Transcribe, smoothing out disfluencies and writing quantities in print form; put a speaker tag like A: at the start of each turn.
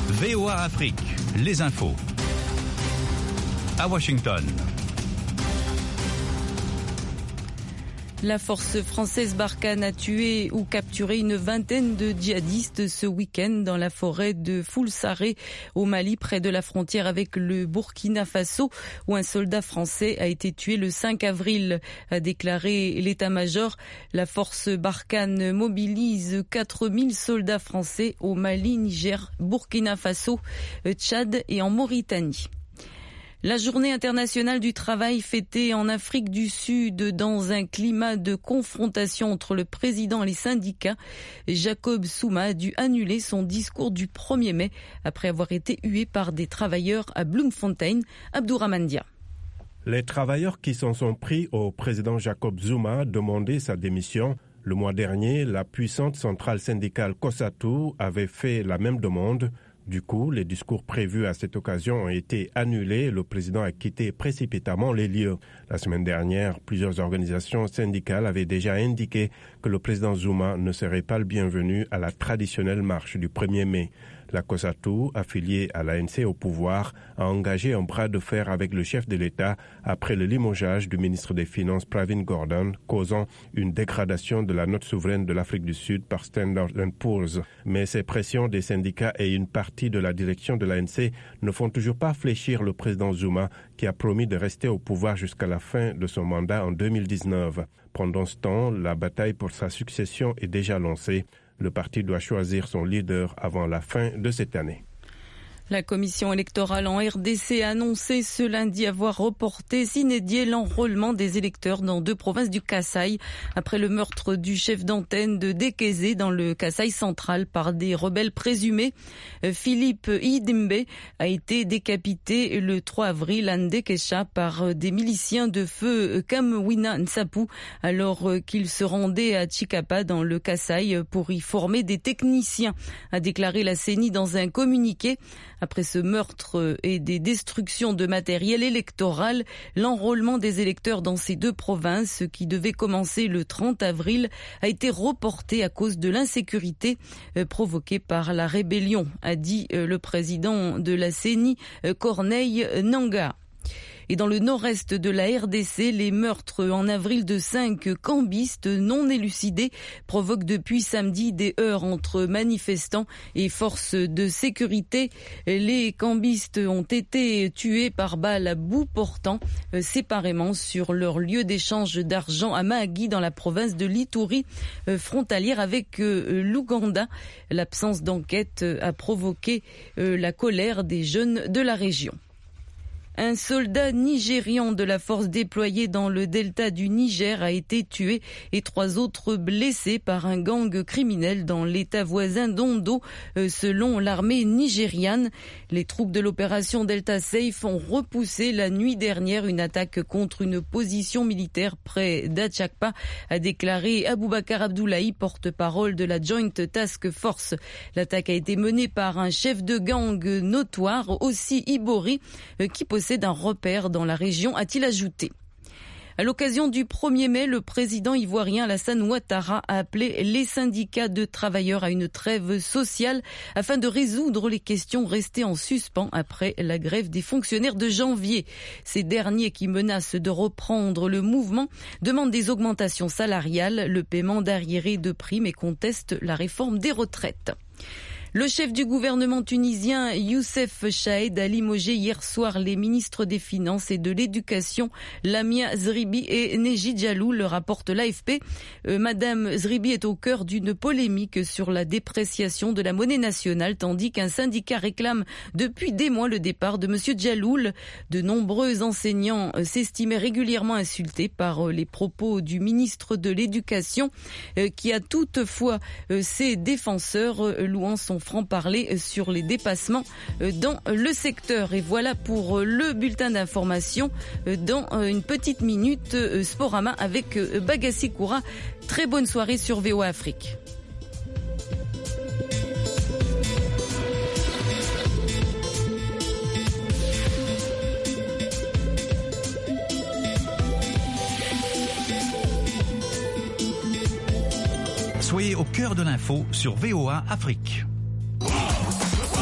A: VOA Afrique, les infos. À Washington.
B: La force française Barkhane a tué ou capturé une vingtaine de djihadistes ce week-end dans la forêt de Foulsaré au Mali, près de la frontière avec le Burkina Faso, où un soldat français a été tué le 5 avril, a déclaré l'état-major. La force Barkhane mobilise 4000 soldats français au Mali, Niger, Burkina Faso, Tchad et en Mauritanie. La journée internationale du travail fêtée en Afrique du Sud dans un climat de confrontation entre le président et les syndicats. Jacob Zuma a dû annuler son discours du 1er mai après avoir été hué par des travailleurs à Bloemfontein. Abdourahmane Dia.
C: Les travailleurs qui s'en sont pris au président Jacob Zuma demandaient sa démission. Le mois dernier, la puissante centrale syndicale COSATU avait fait la même demande. Du coup, les discours prévus à cette occasion ont été annulés et le président a quitté précipitamment les lieux. La semaine dernière, plusieurs organisations syndicales avaient déjà indiqué que le président Zuma ne serait pas le bienvenu à la traditionnelle marche du 1er mai. La COSATU, affiliée à l'ANC au pouvoir, a engagé un bras de fer avec le chef de l'État après le limogeage du ministre des Finances Pravin Gordhan, causant une dégradation de la note souveraine de l'Afrique du Sud par Standard & Poor's. Mais ces pressions des syndicats et une partie de la direction de l'ANC ne font toujours pas fléchir le président Zuma, qui a promis de rester au pouvoir jusqu'à la fin de son mandat en 2019. Pendant ce temps, la bataille pour sa succession est déjà lancée. Le parti doit choisir son leader avant la fin de cette année.
B: La commission électorale en RDC a annoncé ce lundi avoir reporté sine die l'enrôlement des électeurs dans 2 provinces du Kasaï après le meurtre du chef d'antenne de Dékézé dans le Kasaï central par des rebelles présumés. Philippe Idimbe a été décapité le 3 avril à Ndekesha par des miliciens de feu Kamwina Nsapu alors qu'il se rendait à Chikapa dans le Kasaï pour y former des techniciens, a déclaré la CENI dans un communiqué. Après ce meurtre et des destructions de matériel électoral, l'enrôlement des électeurs dans ces 2 provinces, qui devait commencer le 30 avril, a été reporté à cause de l'insécurité provoquée par la rébellion, a dit le président de la CENI, Corneille Nangaa. Et dans le nord-est de la RDC, les meurtres en avril de 5 cambistes non élucidés provoquent depuis samedi des heurts entre manifestants et forces de sécurité. Les cambistes ont été tués par balles à bout portant séparément sur leur lieu d'échange d'argent à Mahagi dans la province de l'Ituri, frontalière avec l'Ouganda. L'absence d'enquête a provoqué la colère des jeunes de la région. Un soldat nigérian de la force déployée dans le delta du Niger a été tué et 3 autres blessés par un gang criminel dans l'état voisin d'Ondo, selon l'armée nigériane. Les troupes de l'opération Delta Safe ont repoussé la nuit dernière une attaque contre une position militaire près d'Achakpa, a déclaré Aboubakar Abdoulaye, porte-parole de la Joint Task Force. L'attaque a été menée par un chef de gang notoire, aussi Ibori, qui possède d'un repère dans la région, a-t-il ajouté. À l'occasion du 1er mai, le président ivoirien Alassane Ouattara a appelé les syndicats de travailleurs à une trêve sociale afin de résoudre les questions restées en suspens après la grève des fonctionnaires de janvier. Ces derniers, qui menacent de reprendre le mouvement, demandent des augmentations salariales, le paiement d'arriérés de primes et contestent la réforme des retraites. Le chef du gouvernement tunisien, Youssef Chahed, a limogé hier soir les ministres des Finances et de l'Éducation, Lamia Zribi et Neji Djalou, le rapporte l'AFP. Madame Zribi est au cœur d'une polémique sur la dépréciation de la monnaie nationale, tandis qu'un syndicat réclame depuis des mois le départ de monsieur Djaloul. De nombreux enseignants s'estimaient régulièrement insultés par les propos du ministre de l'Éducation, qui a toutefois ses défenseurs louant son franc-parler sur les dépassements dans le secteur. Et voilà pour le bulletin d'information. Dans une petite minute, Sporama avec Bagassi Koura. Très bonne soirée sur VOA Afrique.
A: Soyez au cœur de l'info sur VOA Afrique.